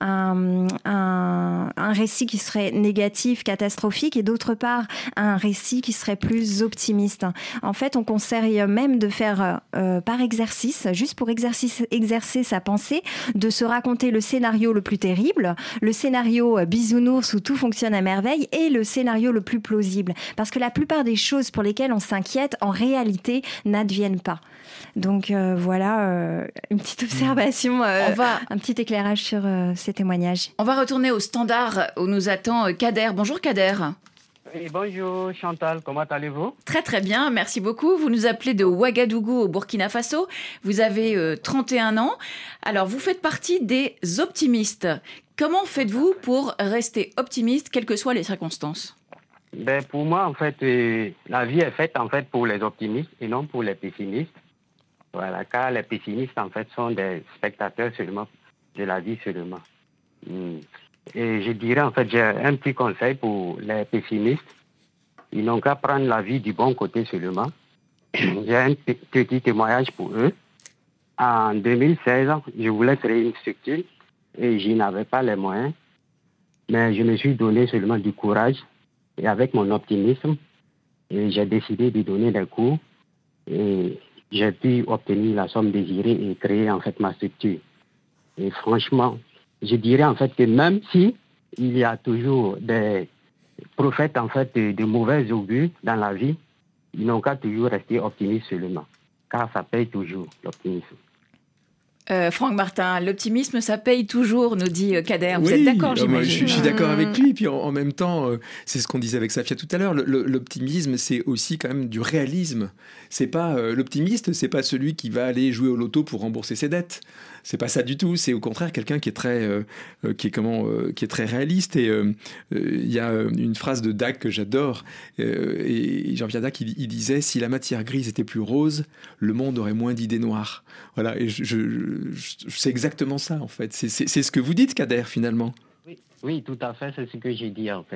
un, un, un récit qui serait négatif, catastrophique, et d'autre part, un récit qui serait plus optimiste. En fait, on conseille même de faire euh, par exercice, juste pour exercice, exercer sa pensée, de se raconter le scénario le plus terrible, le scénario bisounours où tout fonctionne à merveille et le scénario le plus plausible. Parce que la plupart des choses pour lesquelles on s'inquiète, en réalité, n'adviennent pas. Donc euh, voilà, euh, une petite observation, euh, on va... un petit éclairage sur euh, ces témoignages. On va retourner au standard où nous attend Kader. Bonjour Kader. Oui, bonjour Chantal, comment allez-vous ? Très très bien, merci beaucoup. Vous nous appelez de Ouagadougou au Burkina Faso. Vous avez euh, trente et un ans. Alors vous faites partie des optimistes. Comment faites-vous pour rester optimiste, quelles que soient les circonstances ? Ben, pour moi, en fait, euh, la vie est faite en fait pour les optimistes et non pour les pessimistes. Voilà, car les pessimistes en fait sont des spectateurs seulement de la vie seulement. Hmm. Et je dirais, en fait, j'ai un petit conseil pour les pessimistes. Ils n'ont qu'à prendre la vie du bon côté seulement. J'ai un petit témoignage pour eux. En deux mille seize, je voulais créer une structure et je n'avais pas les moyens. Mais je me suis donné seulement du courage et avec mon optimisme, et j'ai décidé de donner des cours et j'ai pu obtenir la somme désirée et créer en fait ma structure. Et franchement, je dirais en fait que même si il y a toujours des prophètes en fait de, de mauvais augure dans la vie, ils n'ont qu'à toujours rester optimistes seulement, car ça paye toujours l'optimisme. Euh, Franck Martin, l'optimisme, ça paye toujours, nous dit Kader. Vous oui, êtes d'accord, j'imagine. j'imagine. Je, je suis d'accord avec lui. Puis en, en même temps, euh, c'est ce qu'on disait avec Safia tout à l'heure. Le, le, l'optimisme, c'est aussi quand même du réalisme. C'est pas euh, l'optimiste, c'est pas celui qui va aller jouer au loto pour rembourser ses dettes. C'est pas ça du tout. C'est au contraire quelqu'un qui est très, euh, qui est comment, euh, qui est très réaliste. Et il euh, euh, y a une phrase de Dac que j'adore. Euh, et Jean-Pierre Dac, il, il disait: si la matière grise était plus rose, le monde aurait moins d'idées noires. Voilà. Et je, je c'est exactement ça, en fait. C'est, c'est, c'est ce que vous dites, Kader, finalement. Oui, oui, tout à fait. C'est ce que j'ai dit, en fait.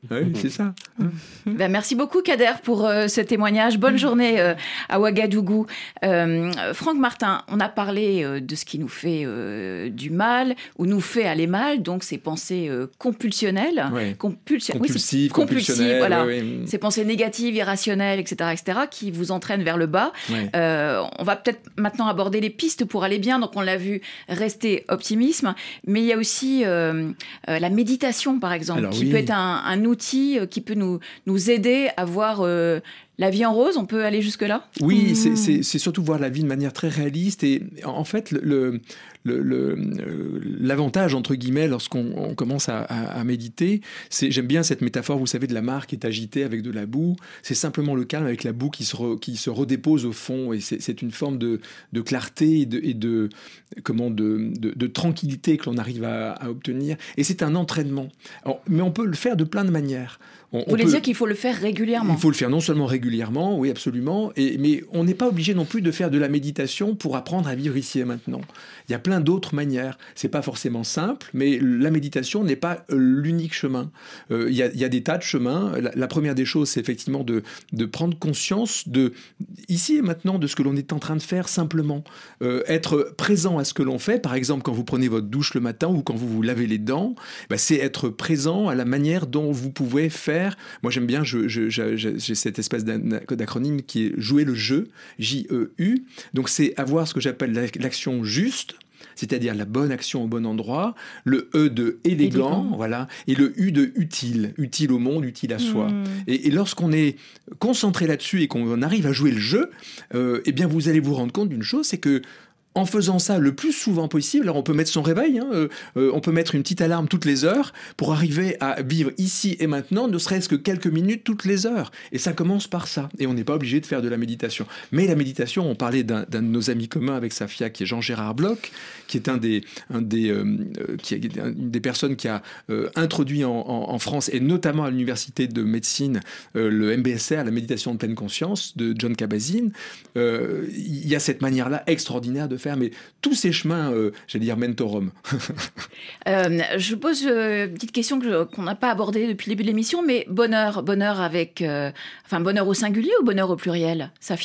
Oui, c'est ça. Ben, merci beaucoup, Kader, pour euh, ce témoignage. Bonne journée euh, à Ouagadougou. Euh, Franck Martin, on a parlé euh, de ce qui nous fait euh, du mal, ou nous fait aller mal, donc ces pensées euh, compulsionnelles. Ouais. Compulsion... Compulsives, oui, compulsives, voilà. ouais, ouais. Ces pensées négatives, irrationnelles, et cetera, et cetera, qui vous entraînent vers le bas. Ouais. Euh, on va peut-être maintenant aborder les pistes pour aller bien. Donc, on l'a vu, rester optimisme. Mais il y a aussi euh, euh, la méditation, par exemple, Alors, qui oui. peut être un, un outil euh, qui peut nous, nous aider à voir euh, la vie en rose. On peut aller jusque-là ? Oui, Mmh. c'est, c'est, c'est surtout voir la vie de manière très réaliste. Et en fait, le, le, le, le, l'avantage, entre guillemets, lorsqu'on on commence à, à, à méditer, c'est, j'aime bien cette métaphore, vous savez, de la mare qui est agitée avec de la boue. C'est simplement le calme avec la boue qui se, re, qui se redépose au fond. Et c'est, c'est une forme de, de clarté et de, et de, comment, de, de, de tranquillité que l'on arrive à, à obtenir. Et c'est un entraînement. Alors, mais on peut le faire de plein de manières. On, Vous on voulez peut... dire qu'il faut le faire régulièrement ? Il faut le faire non seulement régulièrement, oui, absolument, et, mais on n'est pas obligé non plus de faire de la méditation pour apprendre à vivre ici et maintenant. Il y a plein d'autres manières. C'est pas forcément simple, mais la méditation n'est pas l'unique chemin. Euh, il, y a, il y a des tas de chemins. La, la première des choses, c'est effectivement de, de prendre conscience de, ici et maintenant, de ce que l'on est en train de faire simplement. Euh, être présent à ce que l'on fait. Par exemple, quand vous prenez votre douche le matin ou quand vous vous lavez les dents, bah, c'est être présent à la manière dont vous pouvez faire. Moi, j'aime bien, je, je, je, j'ai cette espèce d'acronyme qui est jouer le jeu, J E U. Donc, c'est avoir ce que j'appelle l'action juste, c'est-à-dire la bonne action au bon endroit, le E de élégant, élégant. Voilà, et le U de utile, utile au monde, utile à soi. Mmh. Et, et lorsqu'on est concentré là-dessus et qu'on arrive à jouer le jeu, euh, eh bien, vous allez vous rendre compte d'une chose, c'est que en faisant ça le plus souvent possible, alors on peut mettre son réveil, hein, euh, euh, on peut mettre une petite alarme toutes les heures pour arriver à vivre ici et maintenant, ne serait-ce que quelques minutes toutes les heures. Et ça commence par ça. Et on n'est pas obligé de faire de la méditation. Mais la méditation, on parlait d'un, d'un de nos amis communs avec Safia, qui est Jean-Gérard Bloch, qui est un des, un des, euh, qui est une des personnes qui a euh, introduit en, en, en France, et notamment à l'université de médecine, euh, le M B S R, la méditation de pleine conscience, de John Kabat-Zinn. Euh, il y a cette manière-là extraordinaire de faire, mais tous ces chemins, euh, j'allais dire, mènent au Rome. euh, je pose euh, une petite question que, qu'on n'a pas abordée depuis le début de l'émission, mais bonheur, bonheur avec, euh, enfin bonheur au singulier ou bonheur au pluriel, Safia ?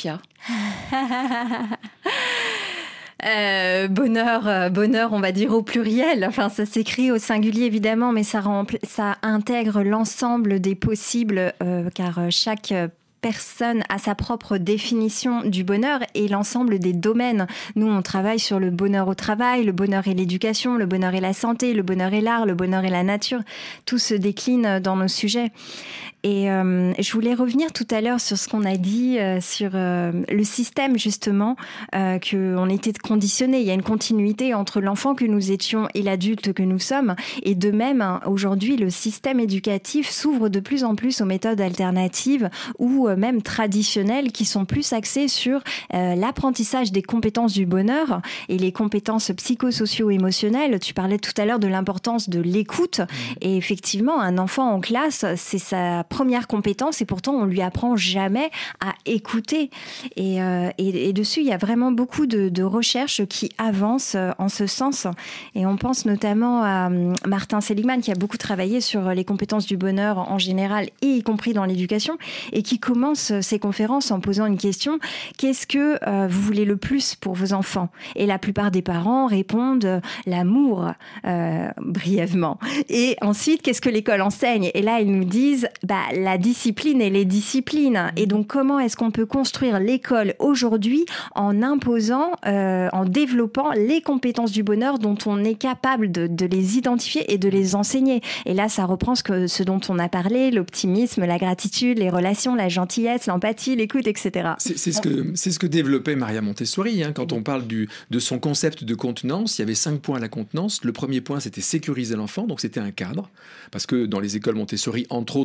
Euh, bonheur, euh, bonheur, on va dire au pluriel. Enfin, ça s'écrit au singulier évidemment, mais ça, rempl- ça intègre l'ensemble des possibles, euh, car chaque euh, personne a sa propre définition du bonheur et l'ensemble des domaines. Nous, on travaille sur le bonheur au travail, le bonheur et l'éducation, le bonheur et la santé, le bonheur et l'art, le bonheur et la nature. Tout se décline dans nos sujets. Et euh, je voulais revenir tout à l'heure sur ce qu'on a dit euh, sur euh, le système, justement, euh, qu'on était conditionné. Il y a une continuité entre l'enfant que nous étions et l'adulte que nous sommes. Et de même, hein, aujourd'hui, le système éducatif s'ouvre de plus en plus aux méthodes alternatives ou euh, même traditionnelles qui sont plus axées sur euh, l'apprentissage des compétences du bonheur et les compétences psychosocio-émotionnelles. Tu parlais tout à l'heure de l'importance de l'écoute. Mmh. Et effectivement, un enfant en classe, c'est sa première compétence et pourtant on lui apprend jamais à écouter et, euh, et, et dessus il y a vraiment beaucoup de, de recherches qui avancent en ce sens et on pense notamment à Martin Seligman qui a beaucoup travaillé sur les compétences du bonheur en général et y compris dans l'éducation et qui commence ses conférences en posant une question: qu'est-ce que euh, vous voulez le plus pour vos enfants? Et la plupart des parents répondent l'amour euh, brièvement et ensuite qu'est-ce que l'école enseigne? Et là ils nous disent bah la discipline et les disciplines. Et donc, comment est-ce qu'on peut construire l'école aujourd'hui en imposant, euh, en développant les compétences du bonheur dont on est capable de, de les identifier et de les enseigner. Et là, ça reprend ce, que, ce dont on a parlé, l'optimisme, la gratitude, les relations, la gentillesse, l'empathie, l'écoute, et cetera. C'est, c'est, ce, que, c'est ce que développait Maria Montessori. Hein, quand on parle du, de son concept de contenance, il y avait cinq points à la contenance. Le premier point, c'était sécuriser l'enfant, donc c'était un cadre. Parce que dans les écoles Montessori, entre autres, il y a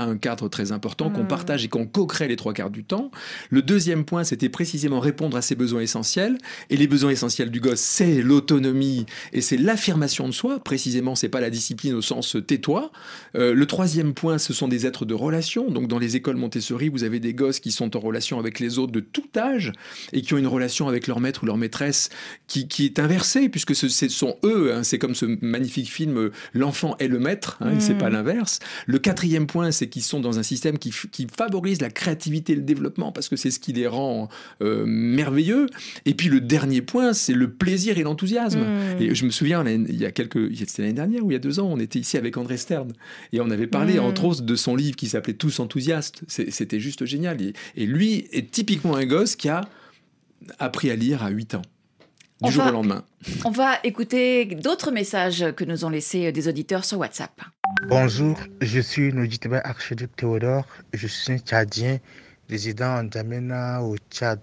a un cadre très important qu'on Mmh. partage et qu'on co-crée les trois quarts du temps. Le deuxième point, c'était précisément répondre à ses besoins essentiels. Et les besoins essentiels du gosse, c'est l'autonomie et c'est l'affirmation de soi. Précisément, c'est pas la discipline au sens euh, tais-toi. Euh, le troisième point, ce sont des êtres de relation. Donc, dans les écoles Montessori, vous avez des gosses qui sont en relation avec les autres de tout âge et qui ont une relation avec leur maître ou leur maîtresse qui, qui est inversée, puisque ce, ce sont eux. Hein, c'est comme ce magnifique film euh, L'enfant est le maître, hein, Mmh. c'est pas l'inverse. Le quatrième point, c'est qu'ils sont dans un système qui, f- qui favorise la créativité et le développement, parce que c'est ce qui les rend euh, merveilleux. Et puis le dernier point, c'est le plaisir et l'enthousiasme. Mmh. Et je me souviens, l'année- il y a quelques, c'était l'année dernière ou il y a deux ans, on était ici avec André Stern et on avait parlé Mmh. entre autres de son livre qui s'appelait Tous enthousiastes. C'est- C'était juste génial. Et, et lui est typiquement un gosse qui a appris à lire à huit ans, du On jour va- au lendemain. On va écouter d'autres messages que nous ont laissés des auditeurs sur WhatsApp. Bonjour, je suis Nojitebe Archiduc Théodore, je suis un Tchadien résidant en Djamena au Tchad.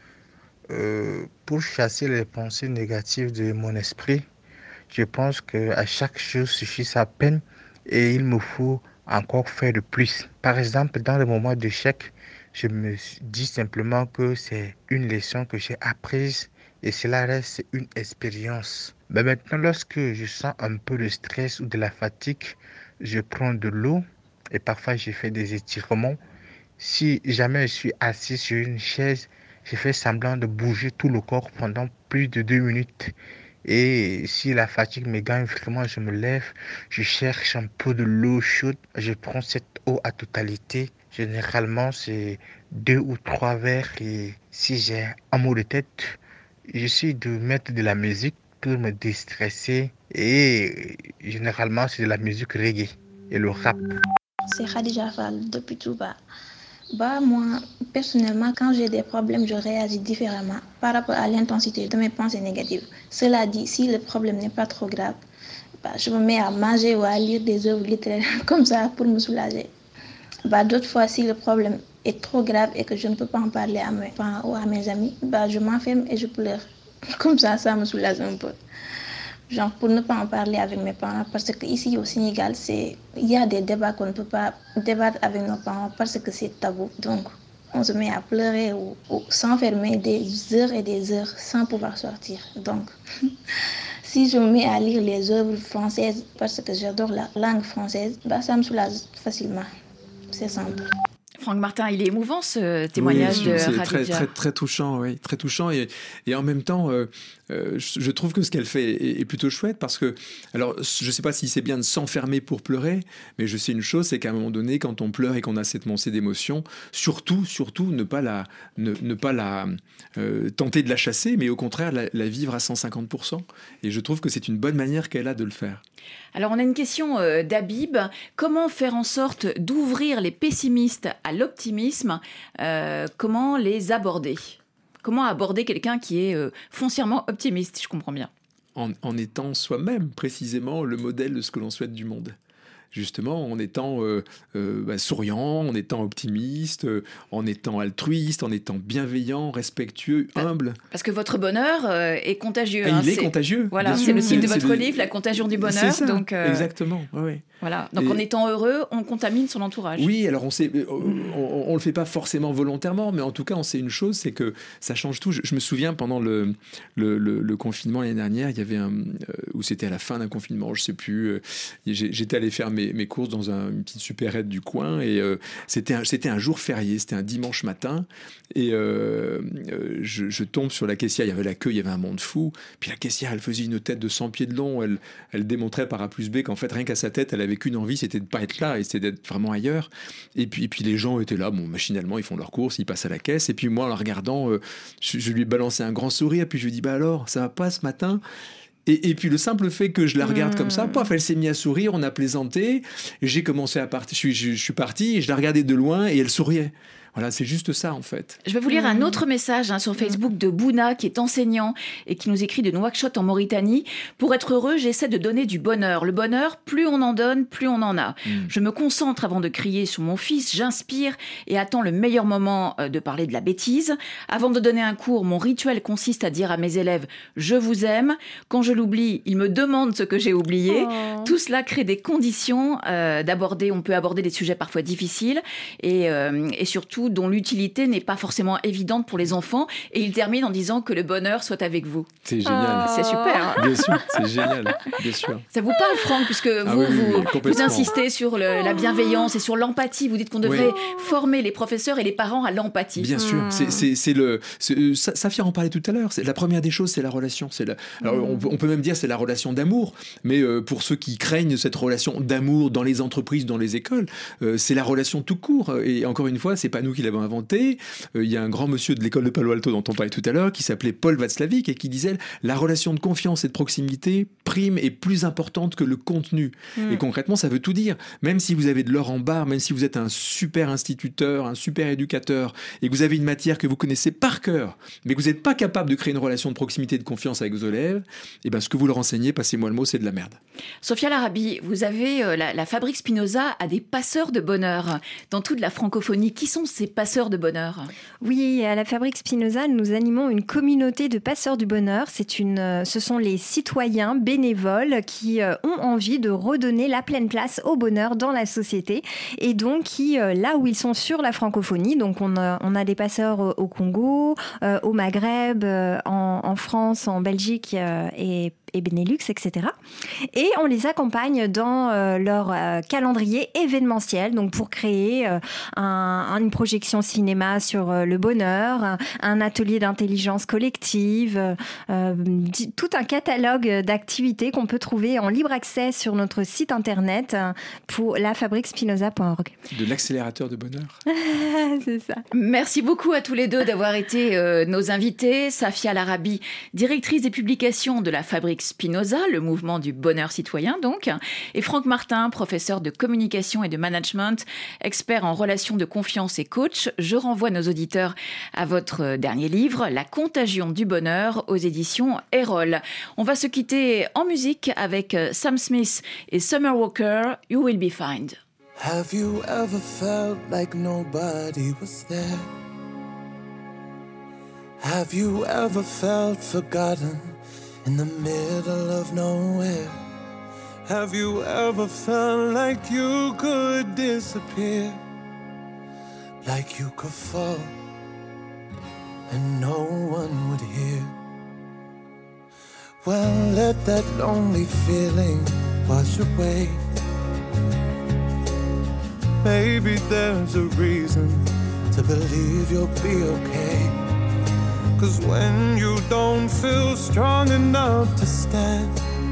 Euh, pour chasser les pensées négatives de mon esprit, je pense qu'à chaque chose suffit sa peine et il me faut encore faire de plus. Par exemple, dans le moment d'échec, je me dis simplement que c'est une leçon que j'ai apprise et cela reste une expérience. Mais maintenant, lorsque je sens un peu de stress ou de la fatigue, je prends de l'eau et parfois je fais des étirements. Si jamais je suis assis sur une chaise, je fais semblant de bouger tout le corps pendant plus de deux minutes. Et si la fatigue me gagne vraiment, je me lève, je cherche un peu de l'eau chaude, je prends cette eau à totalité. Généralement, c'est deux ou trois verres et si j'ai un mot de tête, j'essaie de mettre de la musique pour me déstresser et généralement c'est de la musique reggae et le rap. C'est Khadija Fall depuis Touba. Bah, moi, personnellement, quand j'ai des problèmes, je réagis différemment par rapport à l'intensité de mes pensées négatives. Cela dit, si le problème n'est pas trop grave, bah, je me mets à manger ou à lire des œuvres littéraires comme ça pour me soulager. Bah, d'autres fois, si le problème est trop grave et que je ne peux pas en parler à mes parents ou à mes amis, bah, je m'enferme et je pleure. Comme ça, ça me soulage un peu. Genre pour ne pas en parler avec mes parents, parce qu'ici au Sénégal, c'est... il y a des débats qu'on ne peut pas débattre avec nos parents parce que c'est tabou. Donc, on se met à pleurer ou, ou s'enfermer des heures et des heures sans pouvoir sortir. Donc, si je me mets à lire les œuvres françaises parce que j'adore la langue française, bah, ça me soulage facilement. C'est simple. Franck Martin, il est émouvant ce témoignage Oui, de c'est Khadija. très, très, très touchant, oui, très touchant. Et, et en même temps, euh, euh, je trouve que ce qu'elle fait est, est plutôt chouette parce que, alors, je ne sais pas si c'est bien de s'enfermer pour pleurer, mais je sais une chose, c'est qu'à un moment donné, quand on pleure et qu'on a cette montée d'émotions, surtout, surtout, ne pas la, ne, ne pas la euh, tenter de la chasser, mais au contraire, la, la vivre à cent cinquante pour cent. Et je trouve que c'est une bonne manière qu'elle a de le faire. Alors, on a une question euh, d'Habib. Comment faire en sorte d'ouvrir les pessimistes à l'optimisme? euh, Comment les aborder? Comment aborder quelqu'un qui est euh, foncièrement optimiste, si je comprends bien? En, en étant soi-même, précisément, le modèle de ce que l'on souhaite du monde. Justement, en étant euh, euh, bah, souriant, en étant optimiste, euh, en étant altruiste, en étant bienveillant, respectueux, humble. Parce que votre bonheur euh, est contagieux. Ah, hein, il est c'est- contagieux, Voilà, bien c'est sûr. le titre de C'est- votre c'est livre, le- La contagion du C'est bonheur. ça, donc, euh, exactement. Ouais, ouais. Voilà. Donc Et- en étant heureux, on contamine son entourage. Oui, alors on sait, on, on, on le fait pas forcément volontairement, mais en tout cas, on sait une chose, c'est que ça change tout. Je, je me souviens pendant le, le, le, le confinement l'année dernière, il y avait un, euh, où c'était à la fin d'un confinement, je sais plus. euh, j'ai- J'étais allé faire mes, mes courses dans un, une petite supérette du coin et euh, c'était un, c'était un jour férié, c'était un dimanche matin et euh, euh, je, je tombe sur la caissière. Il y avait la queue, il y avait un monde fou. Puis la caissière, elle faisait une tête de cent pieds de long. Elle, elle démontrait par A plus B qu'en fait, rien qu'à sa tête, elle avait qu'une envie, c'était de pas être là et c'était d'être vraiment ailleurs. Et puis, et puis les gens étaient là, bon, machinalement, ils font leurs courses, ils passent à la caisse. Et puis moi, en la regardant, euh, je, je lui ai balancé un grand sourire. Puis je lui ai dit, bah alors, ça va pas ce matin? Et, et puis le simple fait que je la regarde Mmh. comme ça, paf, elle s'est mise à sourire, on a plaisanté. J'ai commencé à partir, je, suis- je, je suis parti, et je la regardais de loin et elle souriait. Voilà, c'est juste ça en fait. Je vais vous lire un autre message hein, sur Facebook de Bouna, qui est enseignant et qui nous écrit de Nouakchott en Mauritanie. Pour être heureux, j'essaie de donner du bonheur. Le bonheur, plus on en donne, plus on en a. Mm. Je me concentre avant de crier sur mon fils, j'inspire et attends le meilleur moment de parler de la bêtise. Avant de donner un cours, mon rituel consiste à dire à mes élèves « je vous aime ». Quand je l'oublie, ils me demandent ce que j'ai oublié. Oh. Tout cela crée des conditions euh, d'aborder, on peut aborder des sujets parfois difficiles et, euh, et surtout dont l'utilité n'est pas forcément évidente pour les enfants. Et il termine en disant que le bonheur soit avec vous. C'est génial. Oh. C'est super. Hein. Bien sûr, c'est génial. Bien sûr. Ça vous parle, Franck, puisque vous, ah oui, oui, vous, vous insistez sur le, la bienveillance et sur l'empathie. Vous dites qu'on devrait oui. former les professeurs et les parents à l'empathie. Bien sûr. Mmh. C'est, c'est, c'est le, c'est, Safia en parlait tout à l'heure. C'est, la première des choses, c'est la relation. C'est la, alors, mmh. on, on peut même dire c'est la relation d'amour. Mais euh, pour ceux qui craignent cette relation d'amour dans les entreprises, dans les écoles, euh, c'est la relation tout court. Et encore une fois, c'est pas nous qui l'avons inventé. Il euh, y a un grand monsieur de l'école de Palo Alto dont on parlait tout à l'heure qui s'appelait Paul Václavic et qui disait la relation de confiance et de proximité prime est plus importante que le contenu. Mmh. Et concrètement, ça veut tout dire. Même si vous avez de l'or en barre, même si vous êtes un super instituteur, un super éducateur et que vous avez une matière que vous connaissez par cœur, mais que vous n'êtes pas capable de créer une relation de proximité et de confiance avec vos élèves, et ben ce que vous leur enseignez, passez-moi le mot, c'est de la merde. Sophia Larabi, vous avez euh, la, la Fabrique Spinoza a des passeurs de bonheur dans toute la francophonie. Qui sont ces passeurs de bonheur ? Oui, à la Fabrique Spinoza, nous animons une communauté de passeurs du bonheur. C'est une, ce sont les citoyens bénévoles qui euh, ont envie de redonner la pleine place au bonheur dans la société et donc qui, euh, là où ils sont sur la francophonie, donc on a, on a des passeurs au, au Congo, euh, au Maghreb, euh, en, en France, en Belgique euh, et et Benelux, et cetera. Et on les accompagne dans euh, leur euh, calendrier événementiel, donc pour créer euh, un, une projection cinéma sur euh, le bonheur, un, un atelier d'intelligence collective, euh, d- tout un catalogue d'activités qu'on peut trouver en libre accès sur notre site internet euh, pour la fabrique spinoza point org. De l'accélérateur de bonheur. C'est ça. Merci beaucoup à tous les deux d'avoir été euh, nos invités. Safia Larabi, directrice des publications de la Fabrique Spinoza, le mouvement du bonheur citoyen donc, et Franck Martin, professeur de communication et de management, expert en relations de confiance et coach. Je renvoie nos auditeurs à votre dernier livre, La contagion du bonheur, aux éditions Erol. On va se quitter en musique avec Sam Smith et Summer Walker, You Will Be Fine. Have you ever felt like nobody was there? Have you ever felt forgotten in the middle of nowhere? Have you ever felt like you could disappear? Like you could fall and no one would hear? Well, let that lonely feeling wash away. Maybe there's a reason to believe you'll be okay. 'Cause when you don't feel strong enough to stand,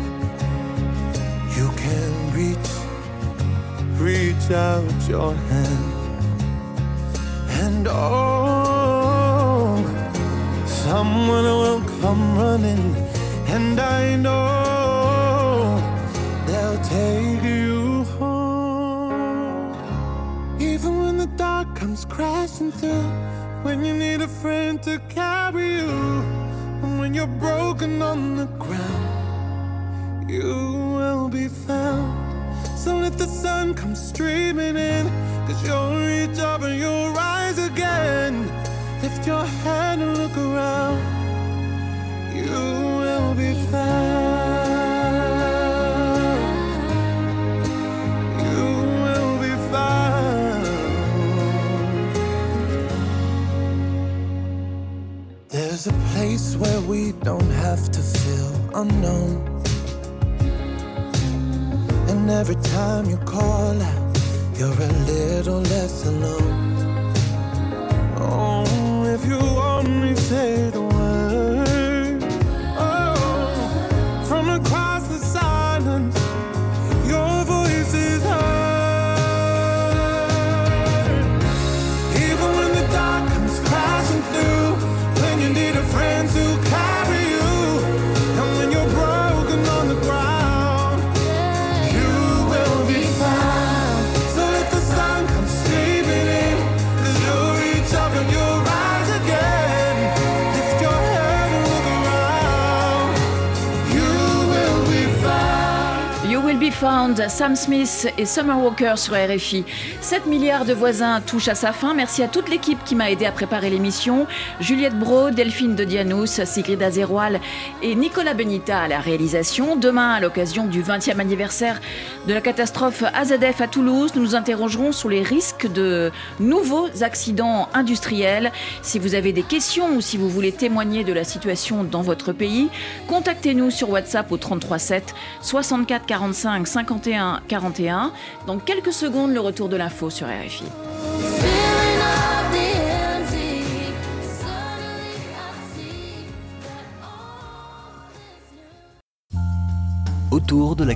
you can reach, reach out your hand. And oh, someone will come running, and I know they'll take you home. Even when the dark comes crashing through, when you need a friend to carry you, and when you're broken on the ground, you will be found. So let the sun come streaming in, 'cause you'll reach up and you'll rise again. Lift your head and look around, you will be found. You will be found. There's a place where we don't have to feel unknown. And every time you call out, you're a little less alone. Oh, if you only say the word, oh, from across the silence, your voice is heard. Even when the dark comes crashing through, when you need a friend to carry you, and when you're broken on the ground, you will be found. So let the sun come streaming in, 'cause you'll reach Will Be Found, Sam Smith et Summer Walker sur R F I. sept milliards de voisins touche à sa fin. Merci à toute l'équipe qui m'a aidé à préparer l'émission. Juliette Brault, Delphine de Dianous, Sigrid Azéroal et Nicolas Benita à la réalisation. Demain, à l'occasion du vingtième anniversaire de la catastrophe A Z F à Toulouse, nous nous interrogerons sur les risques de nouveaux accidents industriels. Si vous avez des questions ou si vous voulez témoigner de la situation dans votre pays, contactez-nous sur WhatsApp au trente-trois sept soixante-quatre quarante-cinq cinquante et un quarante et un. Dans quelques secondes, le retour de l'info sur R F I. Autour de la